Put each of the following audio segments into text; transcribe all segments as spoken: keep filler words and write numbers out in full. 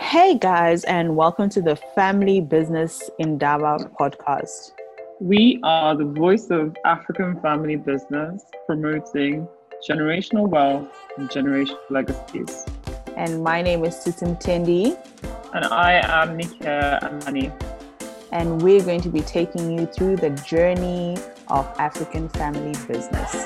Hey guys, and welcome to the Family Business Indaba podcast. We are the voice of African family business, promoting generational wealth and generational legacies. And my name is Susan Tendi. And I am Nike Amani. And we're going to be taking you through the journey of African family business.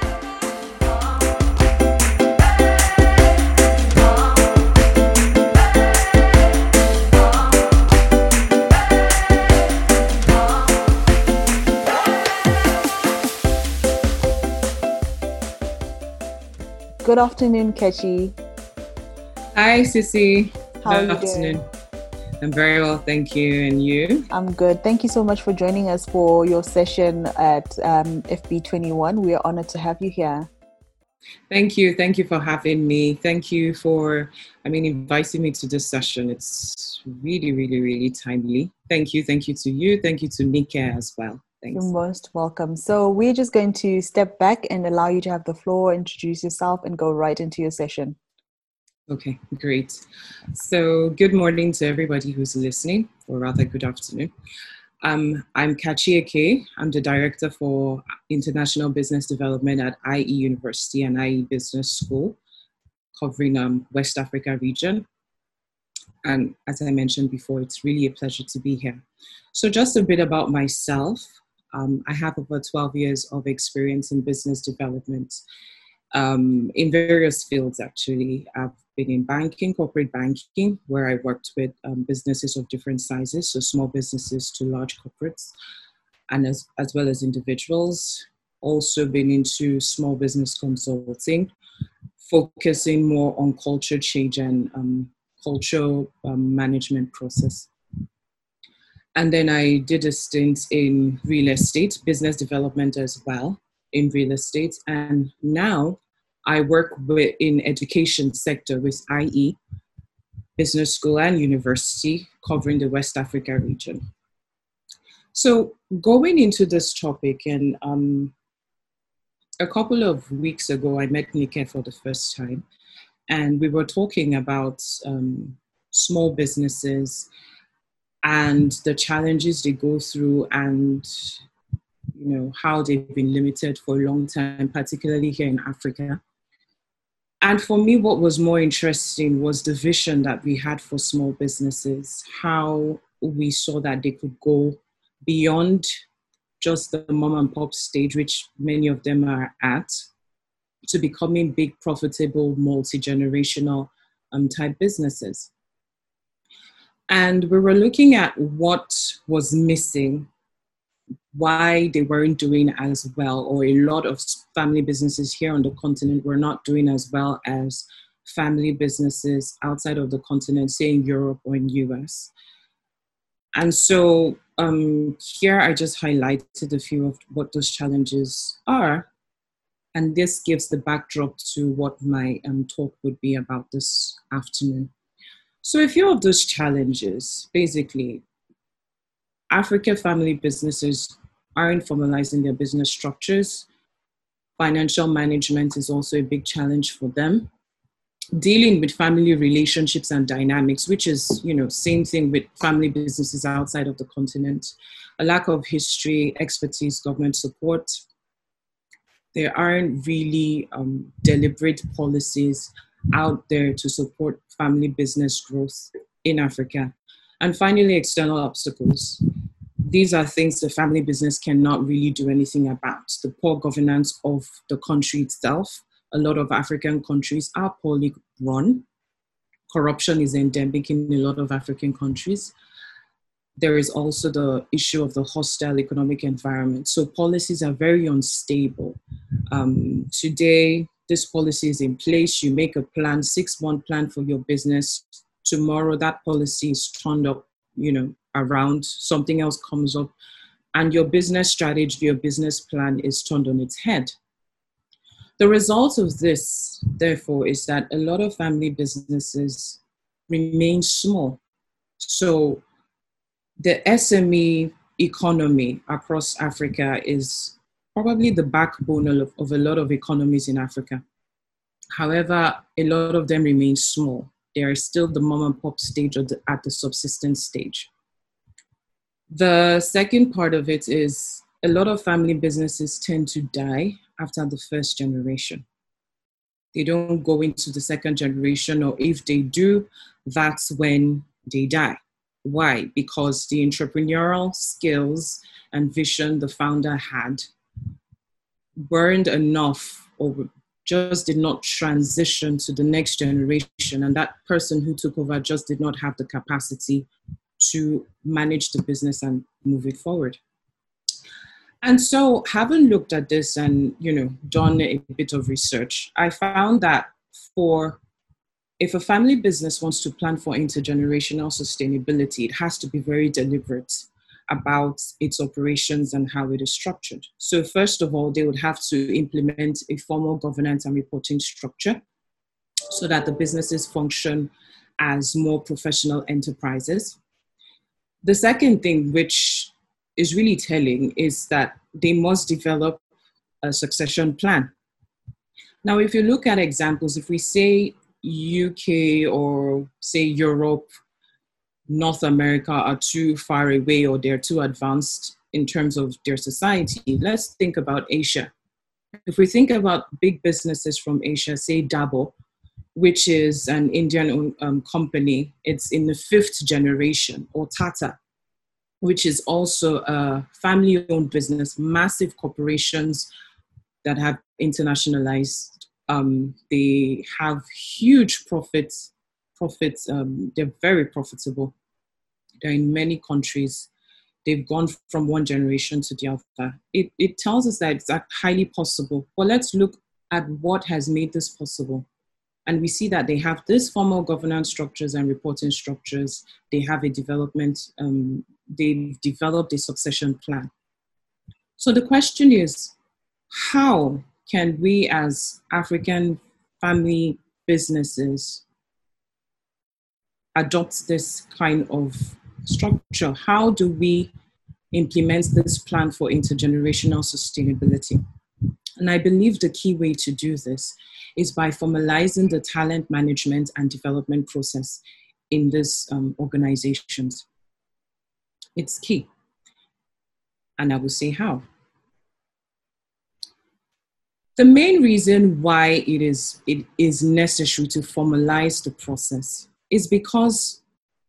Good afternoon, Kechi. Hi, Sissy. How Good are you afternoon. doing? I'm very well, thank you. And you? I'm good. Thank you so much for joining us for your session at um, F B twenty-one. We are honored to have you here. Thank you. Thank you for having me. Thank you for, I mean, inviting me to this session. It's really, really, really timely. Thank you. Thank you to you. Thank you to Nike as well. Thanks. You're most welcome. So we're just going to step back and allow you to have the floor, introduce yourself, and go right into your session. Okay, great. So good morning to everybody who's listening, or rather good afternoon. Um, I'm Kachi Eke. I'm the Director for International Business Development at I E University and I E Business School, covering um, West Africa region. And as I mentioned before, it's really a pleasure to be here. So just a bit about myself. Um, I have over twelve years of experience in business development um, in various fields, actually. I've been in banking, corporate banking, where I worked with um, businesses of different sizes, so small businesses to large corporates, and as, as well as individuals. Also been into small business consulting, focusing more on culture change and um, cultural um, management process. And then I did a stint in real estate, business development as well in real estate. And now I work with, in education sector with I E, Business School and University, covering the West Africa region. So going into this topic, and um, a couple of weeks ago, I met Nike for the first time, and we were talking about um, small businesses and the challenges they go through, and you know how they've been limited for a long time, particularly here in Africa. And for me, what was more interesting was the vision that we had for small businesses, how we saw that they could go beyond just the mom and pop stage, which many of them are at, to becoming big, profitable, multi-generational um, type businesses. And we were looking at what was missing, why they weren't doing as well, or a lot of family businesses here on the continent were not doing as well as family businesses outside of the continent, say in Europe or in U S. And so um, here I just highlighted a few of what those challenges are. And this gives the backdrop to what my um, talk would be about this afternoon. So a few of those challenges, basically, African family businesses aren't formalizing their business structures. Financial management is also a big challenge for them. Dealing with family relationships and dynamics, which is, you know, same thing with family businesses outside of the continent. A lack of history, expertise, government support. There aren't really um, deliberate policies out there to support family business growth in Africa. And finally, external obstacles. These are things the family business cannot really do anything about. The poor governance of the country itself. A lot of African countries are poorly run. Corruption is endemic in a lot of African countries. There is also the issue of the hostile economic environment. So policies are very unstable. Um, today, this policy is in place. You make a plan, six-month plan for your business. Tomorrow, that policy is turned up, you know, around, something else comes up, and your business strategy, your business plan is turned on its head. The result of this, therefore, is that a lot of family businesses remain small. So the S M E economy across Africa is probably the backbone of, of a lot of economies in Africa. However, a lot of them remain small. they are still the mom and pop stage or the, at the subsistence stage. The second part of it is a lot of family businesses tend to die after the first generation. They don't go into the second generation, or if they do, that's when they die. Why? Because the entrepreneurial skills and vision the founder had weren't enough, or just did not transition to the next generation. And that person who took over just did not have the capacity to manage the business and move it forward. And so, having looked at this and, you know, done a bit of research, I found that for if a family business wants to plan for intergenerational sustainability, it has to be very deliberate about its operations and how it is structured. So first of all, they would have to implement a formal governance and reporting structure so that the businesses function as more professional enterprises. The second thing, which is really telling, is that they must develop a succession plan. Now, if you look at examples, if we say U K or say Europe, North America are too far away or they're too advanced in terms of their society, let's think about Asia. If we think about big businesses from Asia, say Dabur, which is an Indian um, company, it's in the fifth generation, or Tata, which is also a family-owned business, massive corporations that have internationalized. Um, they have huge profits. Profits. Um, they're very profitable. They're in many countries. They've gone from one generation to the other. It, it tells us that it's highly possible. But let's look at what has made this possible. And we see that they have this formal governance structures and reporting structures. They have a development, um, they've developed a succession plan. So the question is, how can we as African family businesses adopt this kind of structure? How do we implement this plan for intergenerational sustainability? And I believe the key way to do this is by formalizing the talent management and development process in these um, organizations. It's key. And I will say how. The main reason why it is, it is necessary to formalize the process is because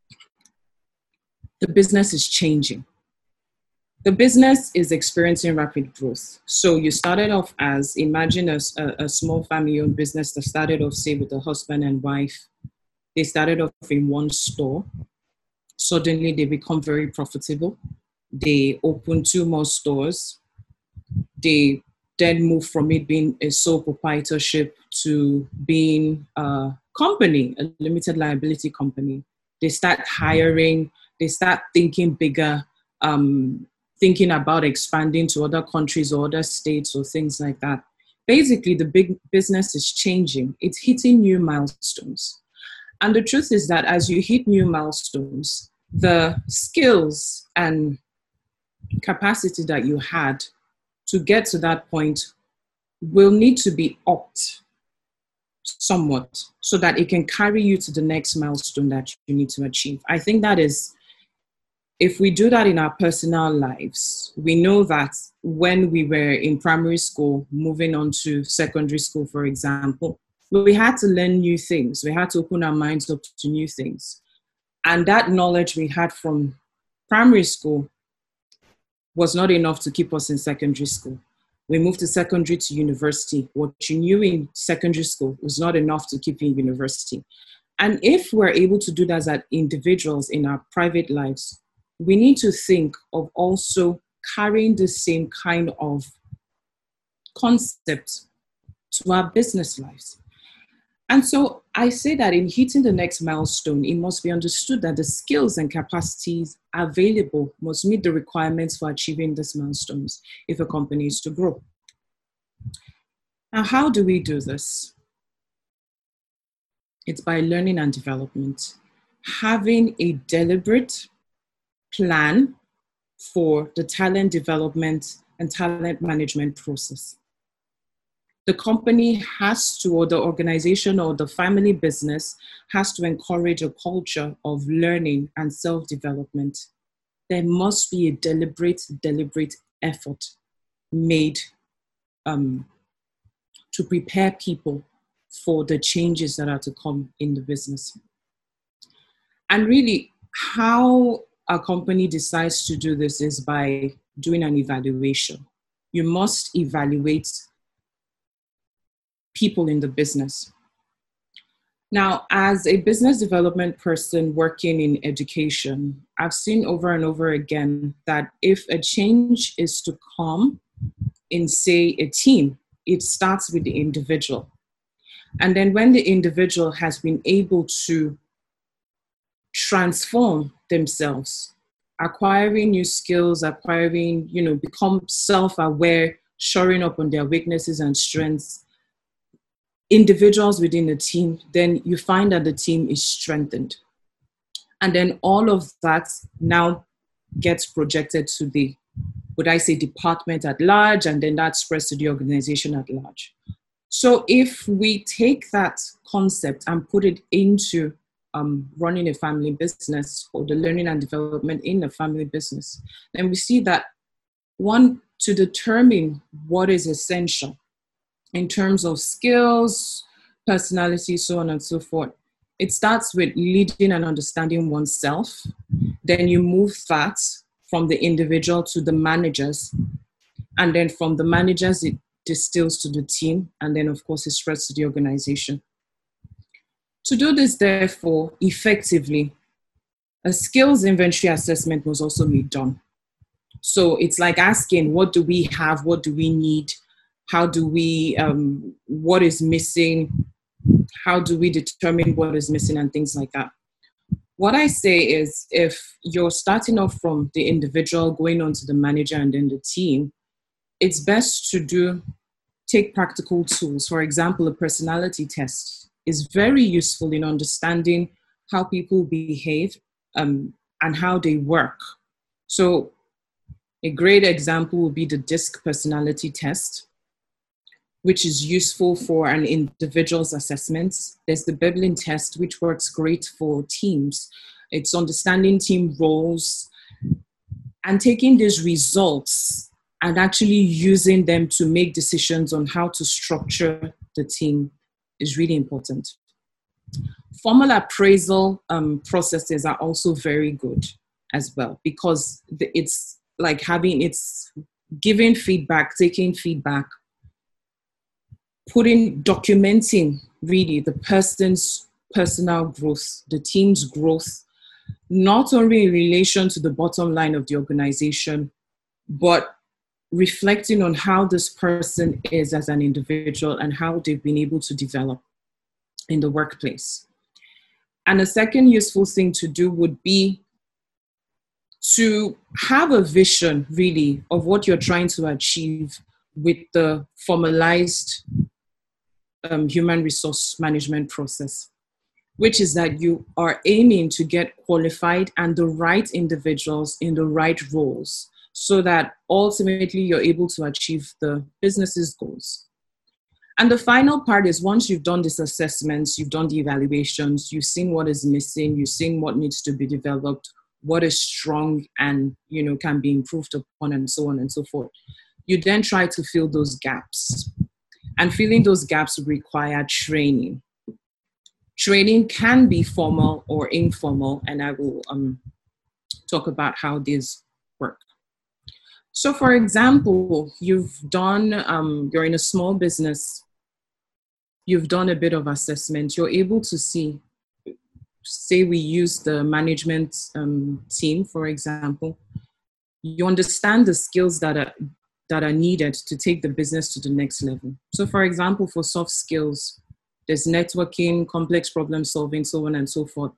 the business is changing. The business is experiencing rapid growth. So you started off as, imagine a, a, a small family-owned business that started off, say, with a husband and wife. They started off in one store. Suddenly they become very profitable. They open two more stores. They then move from it being a sole proprietorship to being a company, a limited liability company. They start hiring, they start thinking bigger, um, thinking about expanding to other countries or other states or things like that. Basically, the big business is changing. It's hitting new milestones. And the truth is that as you hit new milestones, the skills and capacity that you had to get to that point will need to be upped somewhat so that it can carry you to the next milestone that you need to achieve. I think that is, if we do that in our personal lives, we know that when we were in primary school, moving on to secondary school, for example, we had to learn new things. We had to open our minds up to new things. And that knowledge we had from primary school was not enough to keep us in secondary school. We moved to secondary to university. What you knew in secondary school was not enough to keep you in university. And if we're able to do that as individuals in our private lives, we need to think of also carrying the same kind of concept to our business lives. And so I say that in hitting the next milestone, it must be understood that the skills and capacities available must meet the requirements for achieving these milestones if a company is to grow. Now, how do we do this? It's by learning and development, having a deliberate plan for the talent development and talent management process. the company has to, or the organization or the family business has to encourage a culture of learning and self-development. There must be a deliberate, deliberate effort made um, to prepare people for the changes that are to come in the business. And really, how a company decides to do this is by doing an evaluation. You must evaluate people in the business. Now, as a business development person working in education, I've seen over and over again that if a change is to come in, say, a team, it starts with the individual. And then when the individual has been able to transform themselves, acquiring new skills, acquiring, you know, become self-aware, shoring up on their weaknesses and strengths, individuals within the team, then you find that the team is strengthened. And then all of that now gets projected to the, would I say, department at large, and then that spreads to the organization at large. So if we take that concept and put it into um, running a family business, or the learning and development in a family business, then we see that, one, to determine what is essential in terms of skills, personality, so on and so forth, it starts with leading and understanding oneself. Then you move that from the individual to the managers. And then from the managers, it distills to the team. And then, of course, it spreads to the organization. To do this, therefore, effectively, a skills inventory assessment was also made done. So it's like asking, what do we have? What do we need? How do we, um, what is missing? How do we determine what is missing and things like that? What I say is, if you're starting off from the individual, going on to the manager and then the team, it's best to do, take practical tools. For example, a personality test is very useful in understanding how people behave um, and how they work. So a great example would be the DISC personality test, which is useful for an individual's assessments. There's the Veblen test, which works great for teams. It's understanding team roles and taking these results and actually using them to make decisions on how to structure the team is really important. Formal appraisal um, processes are also very good as well, because it's like having, it's giving feedback, taking feedback, putting, documenting really the person's personal growth, the team's growth, not only in relation to the bottom line of the organization, but reflecting on how this person is as an individual and how they've been able to develop in the workplace. And a second useful thing to do would be to have a vision really of what you're trying to achieve with the formalized Um, human resource management process, which is that you are aiming to get qualified and the right individuals in the right roles, so that ultimately you're able to achieve the business's goals. And the final part is, once you've done these assessments, you've done the evaluations, you've seen what is missing, you've seen what needs to be developed, what is strong and, you know, can be improved upon, and so on and so forth. You then try to fill those gaps. And filling those gaps would require training. Training can be formal or informal, and I will um, talk about how these work. So for example, you've done, um, you're in a small business, you've done a bit of assessment, you're able to see, say we use the management um, team, for example, you understand the skills that are that are needed to take the business to the next level. So for example, for soft skills, there's networking, complex problem solving, so on and so forth.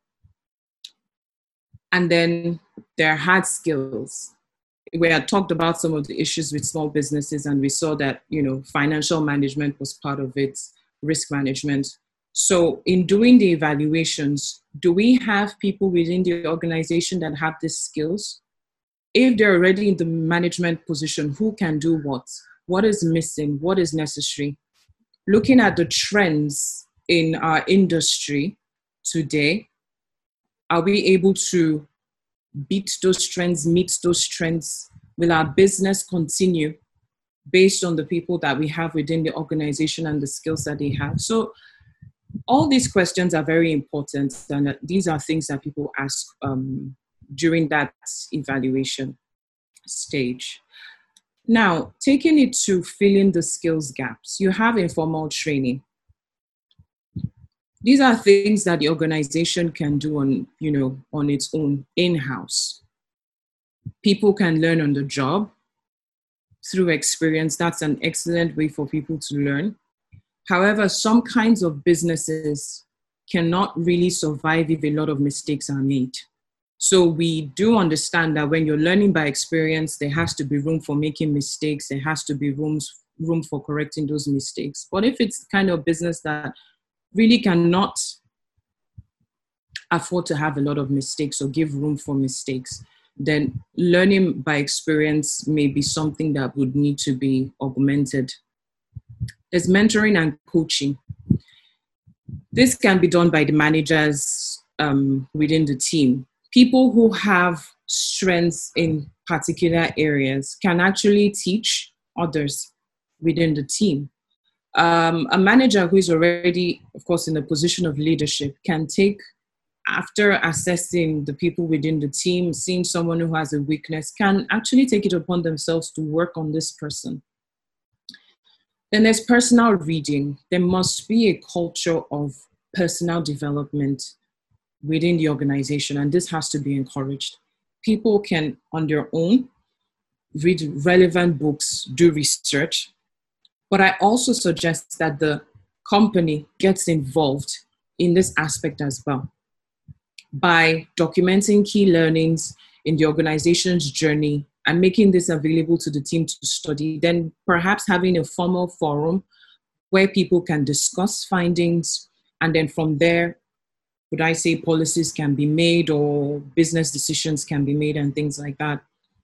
And then there are hard skills. We had talked about some of the issues with small businesses, and we saw that, you know, financial management was part of it, risk management. So in doing the evaluations, do we have people within the organization that have these skills? If they're already in the management position, who can do what? What is missing? What is necessary? looking at the trends in our industry today, are we able to beat those trends, meet those trends? Will our business continue based on the people that we have within the organization and the skills that they have? So all these questions are very important, and these are things that people ask um, during that evaluation stage. Now, taking it to filling the skills gaps, you have informal training. These are things that the organization can do on, you know, on its own, in-house. People can learn on the job through experience. That's an excellent way for people to learn. However, some kinds of businesses cannot really survive if a lot of mistakes are made. So we do understand that when you're learning by experience, there has to be room for making mistakes. There has to be rooms, room for correcting those mistakes. But if it's the kind of business that really cannot afford to have a lot of mistakes or give room for mistakes, then learning by experience may be something that would need to be augmented. There's mentoring and coaching. This can be done by the managers um, within the team. People who have strengths in particular areas can actually teach others within the team. Um, a manager who is already, of course, in a position of leadership can take, after assessing the people within the team, seeing someone who has a weakness, can actually take it upon themselves to work on this person. Then there's personal reading. There must be a culture of personal development within the organization, and this has to be encouraged. People can, on their own, read relevant books, do research, but I also suggest that the company gets involved in this aspect as well by documenting key learnings in the organization's journey and making this available to the team to study, then perhaps having a formal forum where people can discuss findings, and then from there, would I say policies can be made or business decisions can be made and things like that.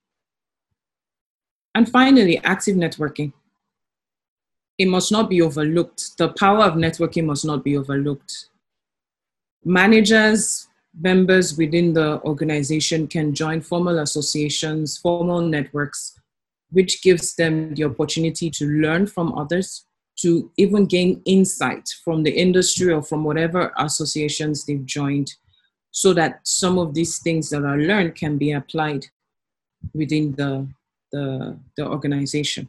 And finally, active networking. It must not be overlooked. The power of networking must not be overlooked. Managers, members within the organization can join formal associations, formal networks, which gives them the opportunity to learn from others, to even gain insight from the industry or from whatever associations they've joined, so that some of these things that are learned can be applied within the, the, the organization.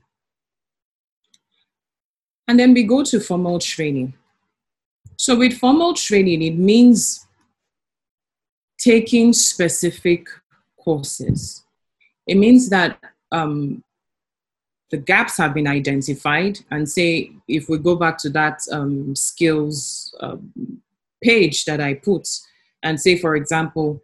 And then we go to formal training. So with formal training, it means taking specific courses. It means that um, the gaps have been identified, and say, if we go back to that um, skills um, page that I put, and say, for example,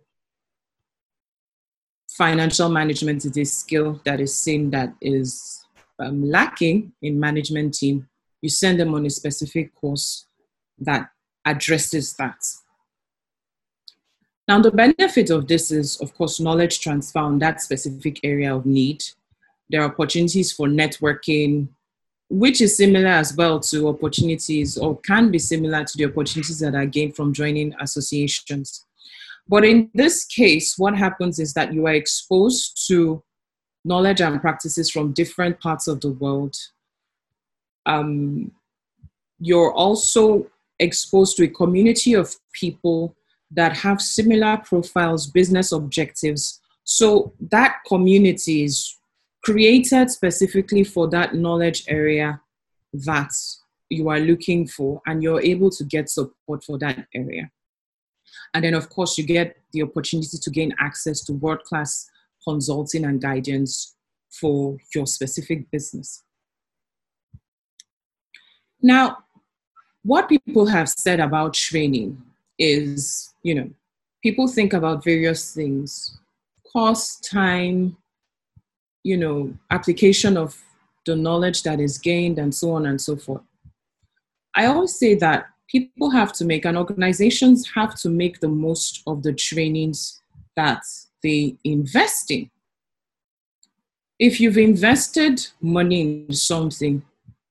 financial management is a skill that is seen that is um, lacking in management team, you send them on a specific course that addresses that. Now, the benefit of this is, of course, knowledge transfer on that specific area of need. There are opportunities for networking, which is similar as well to opportunities, or can be similar to the opportunities that are gained from joining associations. But in this case, what happens is that you are exposed to knowledge and practices from different parts of the world. Um, you're also exposed to a community of people that have similar profiles, business objectives. So that community is created specifically for that knowledge area that you are looking for, and you're able to get support for that area. And then, of course, you get the opportunity to gain access to world-class consulting and guidance for your specific business. Now, what people have said about training is, you know, people think about various things: cost, time, you know, application of the knowledge that is gained, and so on and so forth. I always say that people have to make, and organizations have to make the most of the trainings that they invest in. If you've invested money in something,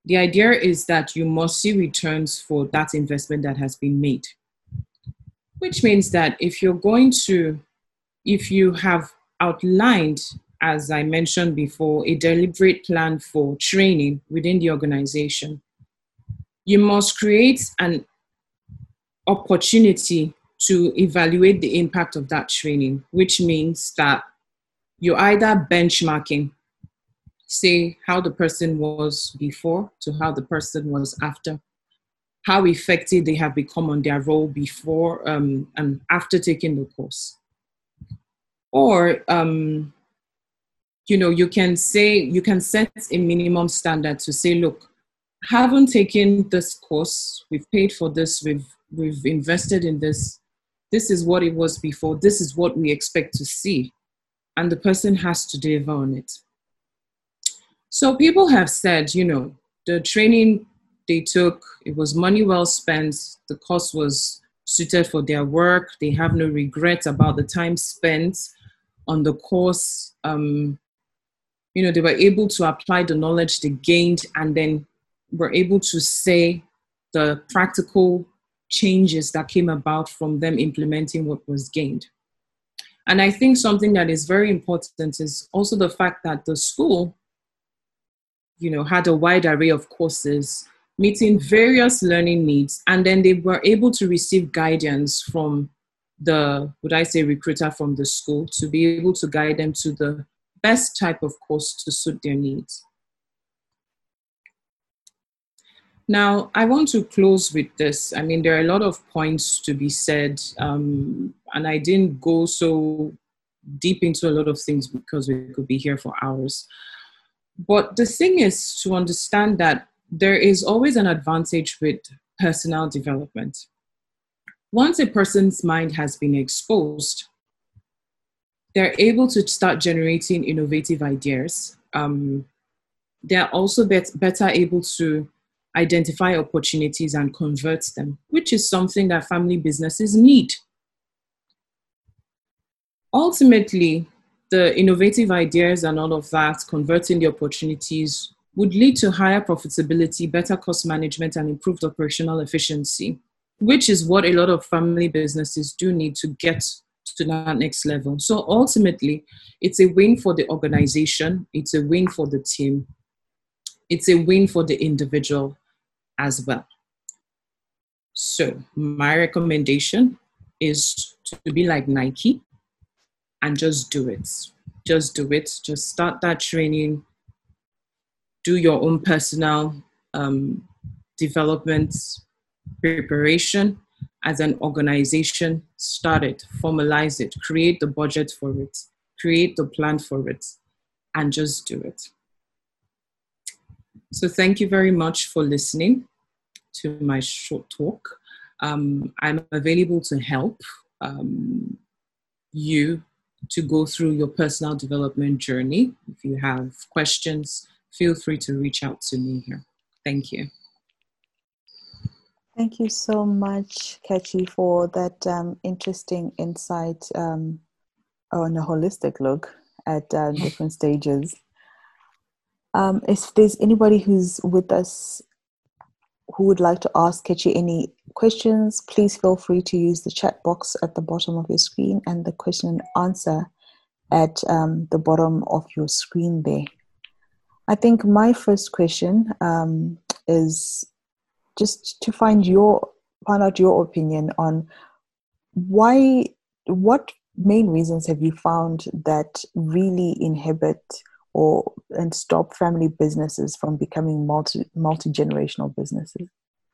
The idea is that you must see returns for that investment that has been made, which means that if you're going to, if you have outlined, as I mentioned before, a deliberate plan for training within the organization, you must create an opportunity to evaluate the impact of that training, which means that you're either benchmarking, say how the person was before to how the person was after, how effective they have become on their role before um, and after taking the course. Or, um, you know, you can say, you can set a minimum standard to say, look, haven't taken this course, we've paid for this, we've, we've invested in this, this is what it was before, this is what we expect to see. And the person has to deliver on it. So people have said, you know, the training they took, it was money well spent, the course was suited for their work, they have no regrets about the time spent on the course. Um, you know, they were able to apply the knowledge they gained and then were able to say the practical changes that came about from them implementing what was gained. And I think something that is very important is also the fact that the school, you know, had a wide array of courses meeting various learning needs, and then they were able to receive guidance from the, would I say, recruiter from the school to be able to guide them to the best type of course to suit their needs. Now, I want to close with this. I mean, there are a lot of points to be said, um, and I didn't go so deep into a lot of things because we could be here for hours. But the thing is to understand that there is always an advantage with personal development. Once a person's mind has been exposed, they're able to start generating innovative ideas. Um, they're also bet- better able to identify opportunities and convert them, which is something that family businesses need. Ultimately, the innovative ideas and all of that, converting the opportunities, would lead to higher profitability, better cost management, and improved operational efficiency, which is what a lot of family businesses do need to get to that next level. So ultimately, it's a win for the organization, it's a win for the team, it's a win for the individual as well. So my recommendation is to be like Nike and just do it. Just do it. Just start that training. Do your own personal um, development preparation as an organization. Start it, formalize it, create the budget for it, create the plan for it, and just do it. So thank you very much for listening to my short talk. Um, I'm available to help um, you to go through your personal development journey. If you have questions, feel free to reach out to me here. Thank you. Thank you so much, Kachi, for that um, interesting insight um, on a holistic look at uh, different stages. Um, if there's anybody who's with us who would like to ask Kachi any questions, please feel free to use the chat box at the bottom of your screen and the question and answer at um, the bottom of your screen there. I think my first question um, is just to find your find out your opinion on why, what main reasons have you found that really inhibit or and stop family businesses from becoming multi multi-generational businesses?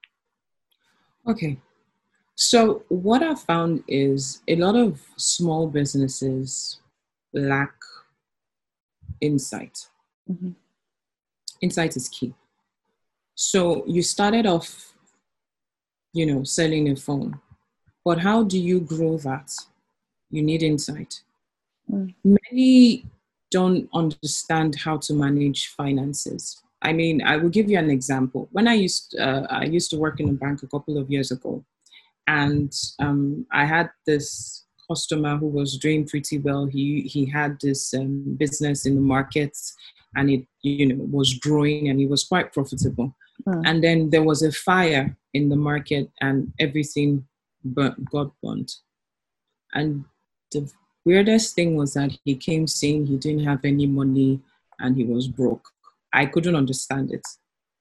Okay. So what I found is a lot of small businesses lack insight. Mm-hmm. Insight is key. So you started off, you know, selling a phone, but how do you grow that? You need insight. Mm. Many don't understand how to manage finances. I mean, I will give you an example. When I used uh, I used to work in a bank a couple of years ago, and um, I had this customer who was doing pretty well. He he had this um, business in the markets, and it, you know, was growing and it was quite profitable. Mm. And then there was a fire in the market and everything burnt, got burnt. And the weirdest thing was that he came saying he didn't have any money and he was broke. I couldn't understand it.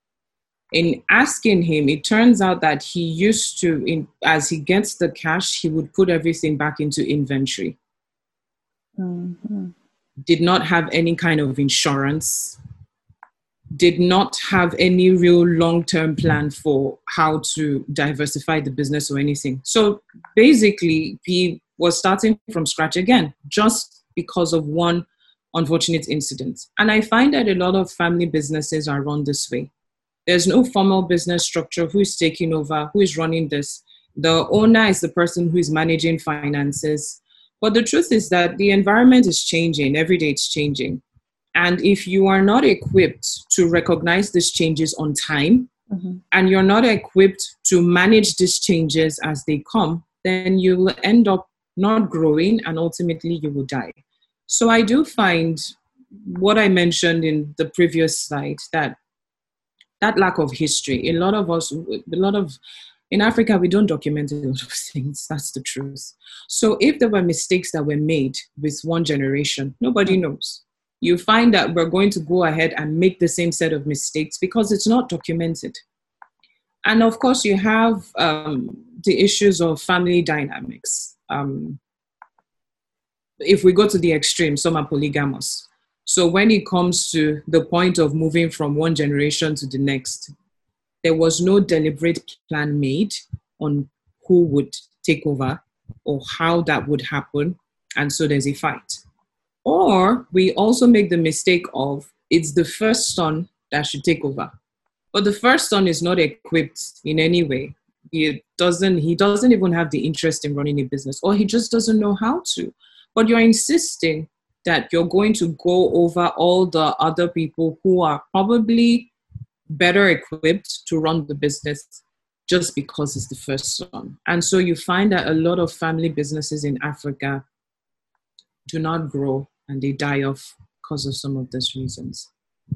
In asking him, it turns out that he used to, in, as he gets the cash, he would put everything back into inventory. Mm-hmm. Did not have any kind of insurance, did not have any real long-term plan for how to diversify the business or anything. So basically, he was starting from scratch again, just because of one unfortunate incident. And I find that a lot of family businesses are run this way. There's no formal business structure. Who is taking over? Who is running this? The owner is the person who is managing finances. But the truth is that the environment is changing. Every day it's changing. And if you are not equipped to recognize these changes on time, mm-hmm. and you're not equipped to manage these changes as they come, then you will end up not growing and ultimately you will die. So I do find what I mentioned in the previous slide, that that lack of history, a lot of us, a lot of, in Africa, we don't document a lot of things. That's the truth. So if there were mistakes that were made with one generation, nobody knows. You find that we're going to go ahead and make the same set of mistakes because it's not documented. And of course, you have um, the issues of family dynamics. Um, if we go to the extreme, some are polygamous. So when it comes to the point of moving from one generation to the next, there was no deliberate plan made on who would take over or how that would happen. And so there's a fight. Or we also make the mistake of, it's the first son that should take over. But the first son is not equipped in any way. He doesn't, he doesn't even have the interest in running a business, or he just doesn't know how to. But you're insisting that you're going to go over all the other people who are probably better equipped to run the business just because it's the first son. And so you find that a lot of family businesses in Africa do not grow and they die off because of some of those reasons.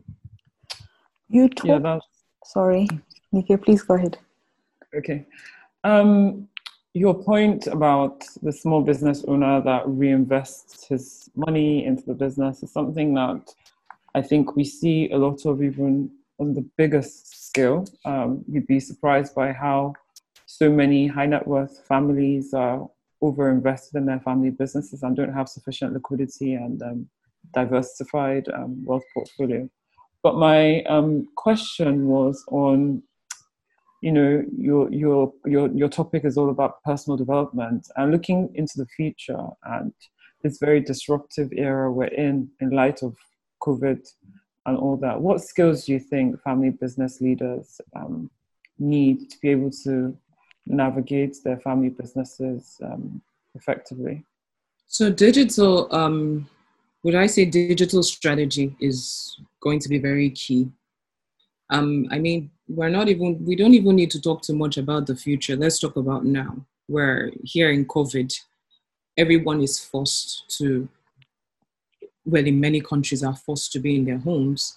You talk- yeah, that's... Sorry, Nikki, please go ahead. Okay. Um, your point about the small business owner that reinvests his money into the business is something that I think we see a lot of, even on the biggest scale. Um, you'd be surprised by how so many high net worth families are over-invested in their family businesses and don't have sufficient liquidity and um, diversified um, wealth portfolio. But my um, question was on, you know, your your your your topic is all about personal development and looking into the future and this very disruptive era we're in, in light of COVID and all that. What skills do you think family business leaders um, need to be able to navigate their family businesses um, effectively? So digital, um, would I say digital strategy is going to be very key. Um, I mean, we're not even, we don't even need to talk too much about the future. Let's talk about now. Where here in COVID, everyone is forced to, well, in many countries are forced to be in their homes.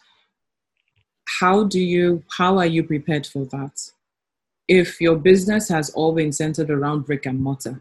How do you, how are you prepared for that? If your business has all been centered around brick and mortar,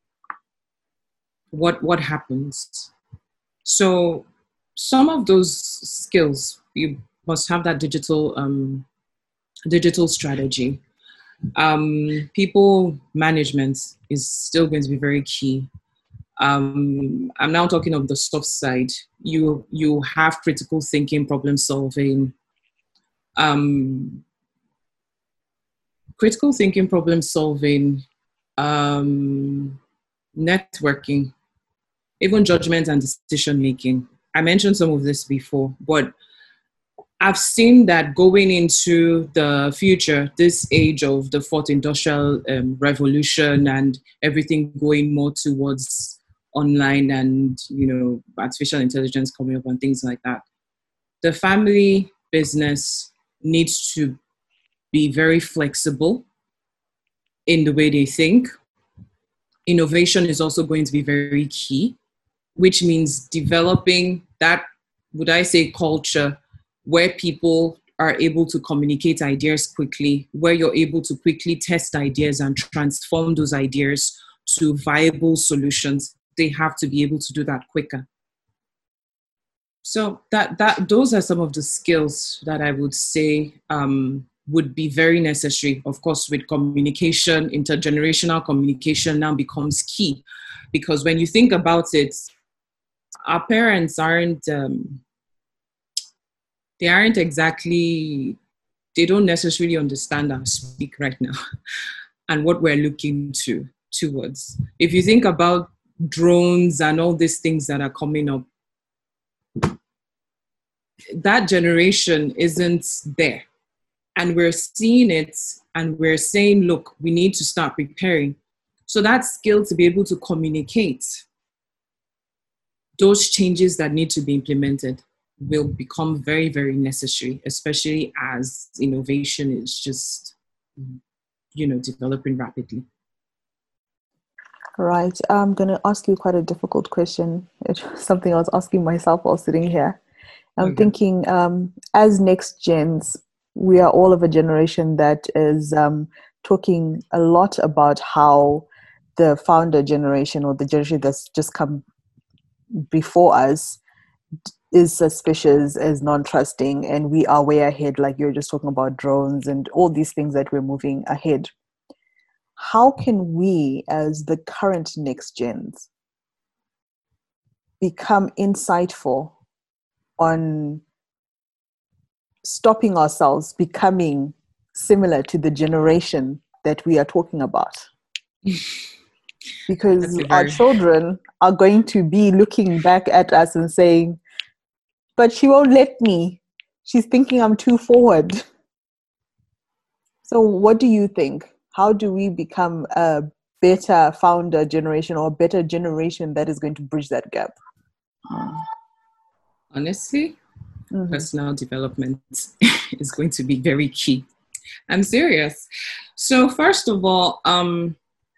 what, what happens? So some of those skills, you must have that digital, um, digital strategy. Um, people management is still going to be very key. Um, I'm now talking of the soft side. You, you have critical thinking, problem solving, um, critical thinking, problem solving, um, networking, even judgment and decision making. I mentioned some of this before, but I've seen that going into the future, this age of the fourth industrial um, revolution and everything going more towards online and, you know, artificial intelligence coming up and things like that, the family business needs to be very flexible in the way they think. Innovation is also going to be very key, which means developing that, would I say, culture where people are able to communicate ideas quickly, where you're able to quickly test ideas and transform those ideas to viable solutions. They have to be able to do that quicker. So that that those are some of the skills that I would say um, would be very necessary. Of course, with communication, intergenerational communication now becomes key, because when you think about it, our parents aren't um, they aren't exactly they don't necessarily understand our speak right now and what we're looking to towards. If you think about drones and all these things that are coming up, that generation isn't there. And we're seeing it and we're saying, look, we need to start preparing. So that skill to be able to communicate those changes that need to be implemented will become very, very necessary, especially as innovation is just, you know, developing rapidly. Right. I'm going to ask you quite a difficult question. It's something I was asking myself while sitting here. I'm okay. thinking, um, as next gens, we are all of a generation that is um, talking a lot about how the founder generation or the generation that's just come before us is suspicious, is non-trusting, and we are way ahead, like you're just talking about drones and all these things that we're moving ahead. How can we, as the current next gens, become insightful on stopping ourselves becoming similar to the generation that we are talking about? Because very... our children are going to be looking back at us and saying, but she won't let me. She's thinking I'm too forward. So what do you think? How do we become a better founder generation or a better generation that is going to bridge that gap? Honestly, mm-hmm. personal development is going to be very key. I'm serious. So first of all, um,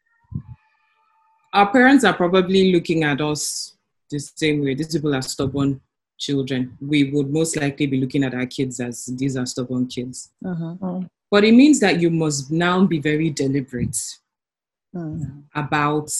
our parents are probably looking at us the same way. These people are stubborn children. We would most likely be looking at our kids as these are stubborn kids. Uh-huh. But it means that you must now be very deliberate uh-huh. about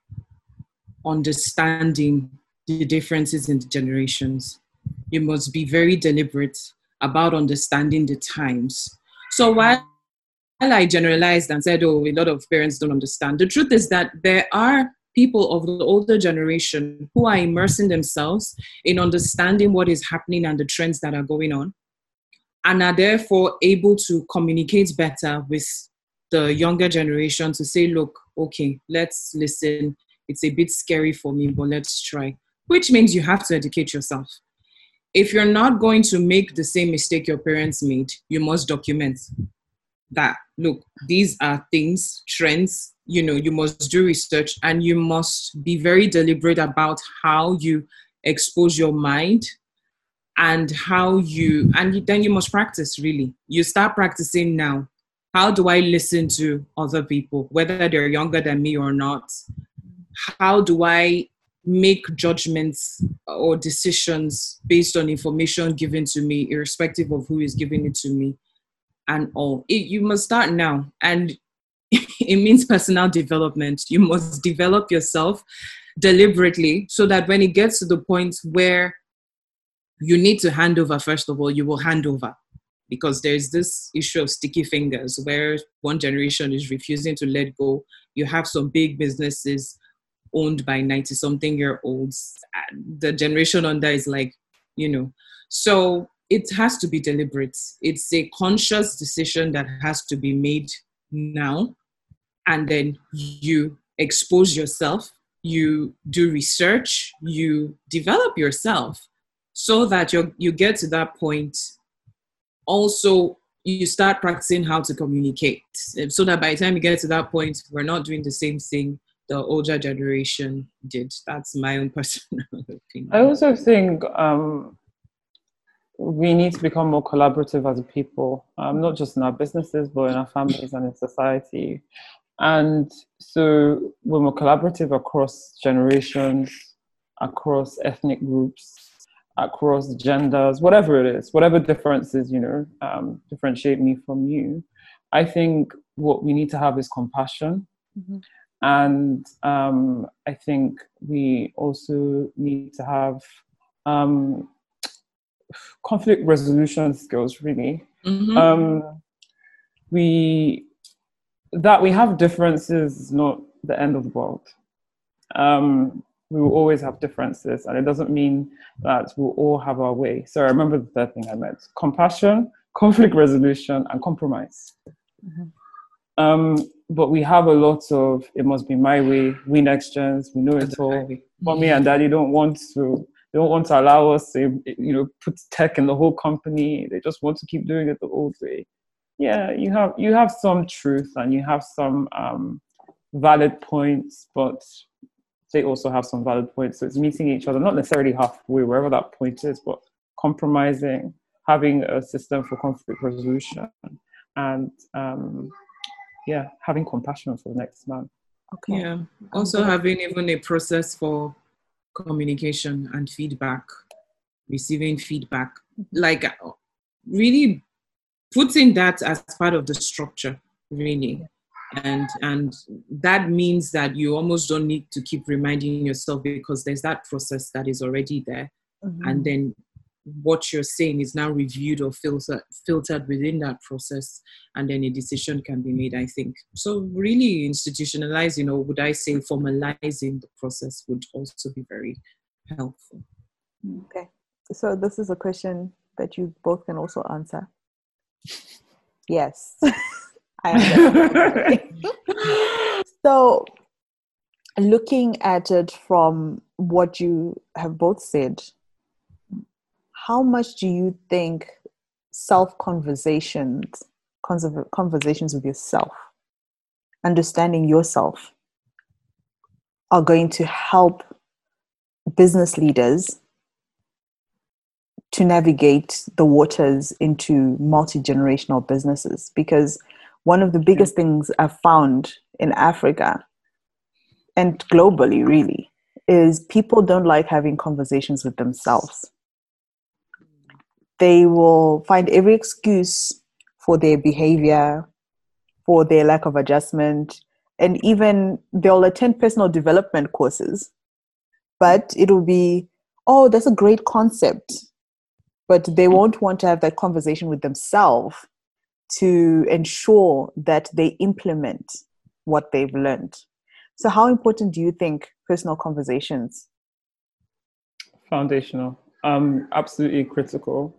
understanding the differences in the generations. You must be very deliberate about understanding the times. So while I generalized and said, oh, a lot of parents don't understand, the truth is that there are people of the older generation who are immersing themselves in understanding what is happening and the trends that are going on, and are therefore able to communicate better with the younger generation to say, look, okay, let's listen. It's a bit scary for me, but let's try. Which means you have to educate yourself. If you're not going to make the same mistake your parents made, you must document that. Look, these are things, trends, you know, you must do research, and you must be very deliberate about how you expose your mind and how you, and then you must practice, really. You start practicing now. How do I listen to other people, whether they're younger than me or not? How do I make judgments or decisions based on information given to me, irrespective of who is giving it to me and all? It, you must start now. And it means personal development. You must develop yourself deliberately so that when it gets to the point where you need to hand over, first of all, you will hand over. Because there's this issue of sticky fingers where one generation is refusing to let go. You have some big businesses owned by ninety-something-year-olds. The generation under is like, you know. So it has to be deliberate. It's a conscious decision that has to be made now. And then you expose yourself, you do research, you develop yourself so that you you get to that point. Also, you start practicing how to communicate so that by the time you get to that point, we're not doing the same thing the older generation did. That's my own personal opinion. I also think um, we need to become more collaborative as a people, um, not just in our businesses, but in our families and in society. And so when we're collaborative across generations, across ethnic groups, across genders, whatever it is, whatever differences, you know, um, differentiate me from you. I think what we need to have is compassion. Mm-hmm. And um, I think we also need to have um, conflict resolution skills, really. Mm-hmm. Um, we that we have differences is not the end of the world. Um, we will always have differences, and it doesn't mean that we'll all have our way. So I remember the third thing I meant: compassion, conflict resolution, and compromise. Mm-hmm. Um, but we have a lot of "it must be my way," we next gens, we know it all. Mommy and daddy don't want to, they don't want to allow us to, you know, put tech in the whole company. They just want to keep doing it the old way. Yeah, you have you have some truth and you have some um, valid points, but they also have some valid points. So it's meeting each other, not necessarily halfway, wherever that point is, but compromising, having a system for conflict resolution, and um, yeah, having compassion for the next man. Okay. Yeah. Also having even a process for communication and feedback, receiving feedback, like really putting that as part of the structure, really. And and that means that you almost don't need to keep reminding yourself, because there's that process that is already there. Mm-hmm. And then what you're saying is now reviewed or filtered filtered within that process, and then a decision can be made, I think. So really institutionalizing, or would I say formalizing the process, would also be very helpful. Okay. So this is a question that you both can also answer. Yes. I understand. So looking at it from what you have both said, how much do you think self-conversations, conversations with yourself, understanding yourself, are going to help business leaders to navigate the waters into multi-generational businesses? Because one of the biggest things I've found in Africa and globally really is people don't like having conversations with themselves. They will find every excuse for their behavior, for their lack of adjustment, and even they'll attend personal development courses, but it'll be, oh, that's a great concept, but they won't want to have that conversation with themselves to ensure that they implement what they've learned. So how important do you think personal conversations? Foundational. Um, absolutely critical.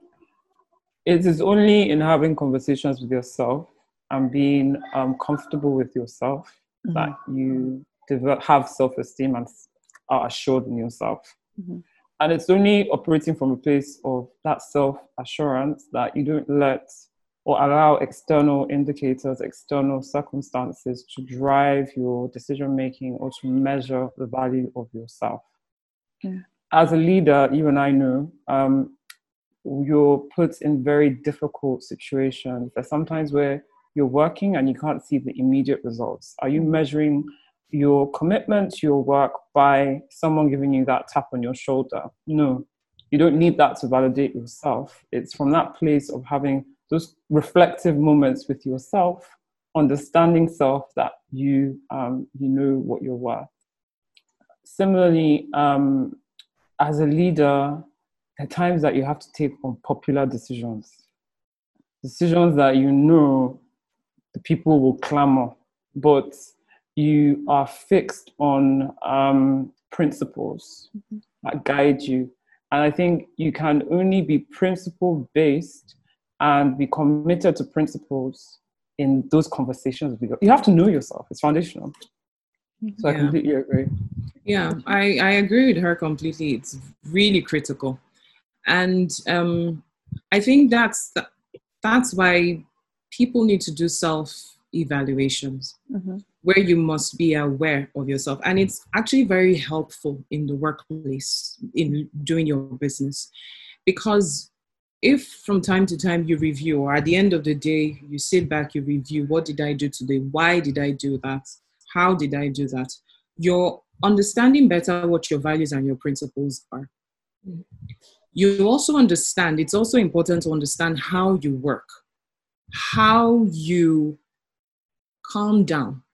It is only in having conversations with yourself and being um, comfortable with yourself mm-hmm. that you develop, have self-esteem and are assured in yourself. Mm-hmm. And it's only operating from a place of that self-assurance that you don't let or allow external indicators, external circumstances to drive your decision-making or to measure the value of yourself. Yeah. As a leader, you and I know, um, you're put in very difficult situations. There's sometimes where you're working and you can't see the immediate results. Are you measuring your commitment to your work by someone giving you that tap on your shoulder? No, you don't need that to validate yourself. It's from that place of having those reflective moments with yourself, understanding self, that you um, you know what you're worth. Similarly, um, as a leader, there are times that you have to take unpopular decisions, decisions that you know the people will clamor, but you are fixed on um, principles mm-hmm. that guide you. And I think you can only be principle-based and be committed to principles in those conversations with you. You have to know yourself. It's foundational. So yeah. I completely agree. Yeah, I, I agree with her completely. It's really critical. And um, I think that's the, that's why people need to do self-evaluations mm-hmm. where you must be aware of yourself. And it's actually very helpful in the workplace, in doing your business. Because if from time to time you review, or at the end of the day, you sit back, you review, what did I do today? Why did I do that? How did I do that? You're understanding better what your values and your principles are. you also understand, it's also important to understand how you work, how you calm down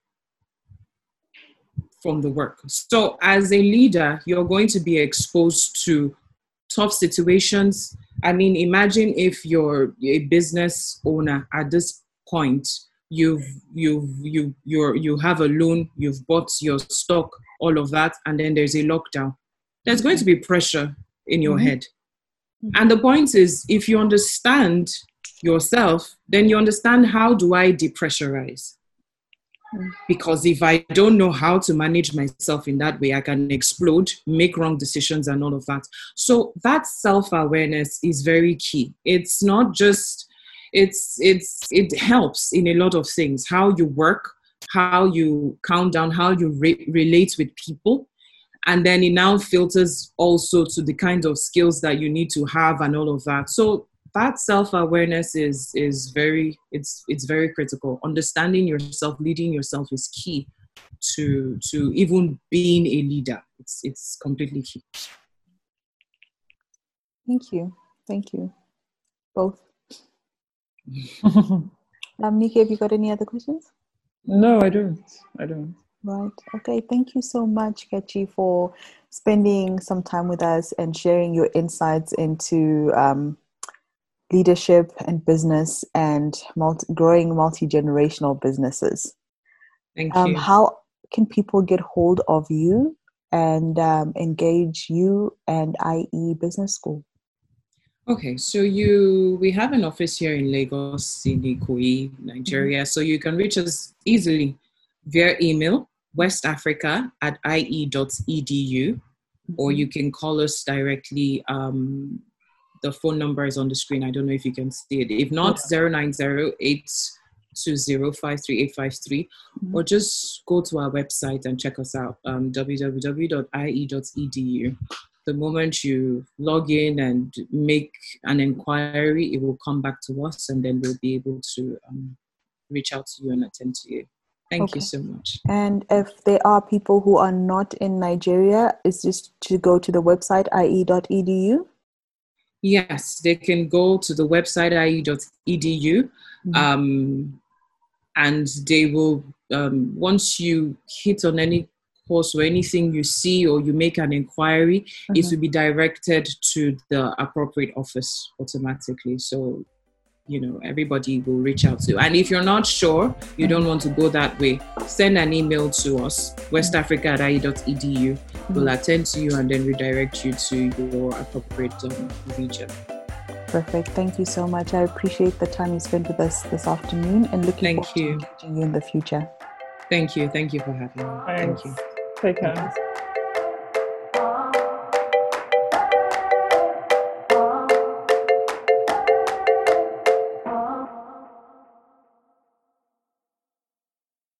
from the work. So as a leader, you're going to be exposed to tough situations. I mean, imagine if you're a business owner at this point, you've you've you you're you have a loan, you've bought your stock, all of that, and then there's a lockdown. There's going to be pressure in your mm-hmm. head. And the point is, if you understand yourself, then you understand, how do I depressurize? Because if I don't know how to manage myself in that way, I can explode, make wrong decisions and all of that. So that self-awareness is very key. It's not just, it's, it's, it helps in a lot of things. How you work, how you count down, how you re- relate with people. And then it now filters also to the kind of skills that you need to have and all of that. So that self-awareness is is very, it's it's very critical. Understanding yourself, leading yourself is key to to even being a leader. It's it's completely key. Thank you. Thank you. Both. um, Nikki, have you got any other questions? No, I don't. I don't. Right. Okay. Thank you so much, Kechi, for spending some time with us and sharing your insights into um, leadership and business and multi- growing multi-generational businesses. Thank um, you. How can people get hold of you and um, engage you and I E Business School? Okay, so you we have an office here in Lagos, in Ikoyi, Nigeria. Mm-hmm. So you can reach us easily via email, westafrica at I E dot E D U, mm-hmm. or you can call us directly. Um, the phone number is on the screen. I don't know if you can see it. If not, zero nine zero eight two zero five three eight five three, mm-hmm. or just go to our website and check us out, um, w w w dot I E dot E D U. The moment you log in and make an inquiry, it will come back to us, and then we'll be able to um, reach out to you and attend to you. Thank okay. you so much. And if there are people who are not in Nigeria, is just to go to the website I E dot E D U? Yes, they can go to the website I E dot E D U, mm-hmm. um, and they will, um, once you hit on any course or anything you see or you make an inquiry, mm-hmm. it will be directed to the appropriate office automatically. So, you know, everybody will reach out to you. And if you're not sure, you don't want to go that way, send an email to us, westafrica at I E dot E D U. Mm-hmm. We'll attend to you and then redirect you to your appropriate um, region. Perfect. Thank you so much. I appreciate the time you spent with us this afternoon and looking Thank forward you. to engaging you in the future. Thank you. Thank you for having me. Thanks. Thank you. Take care.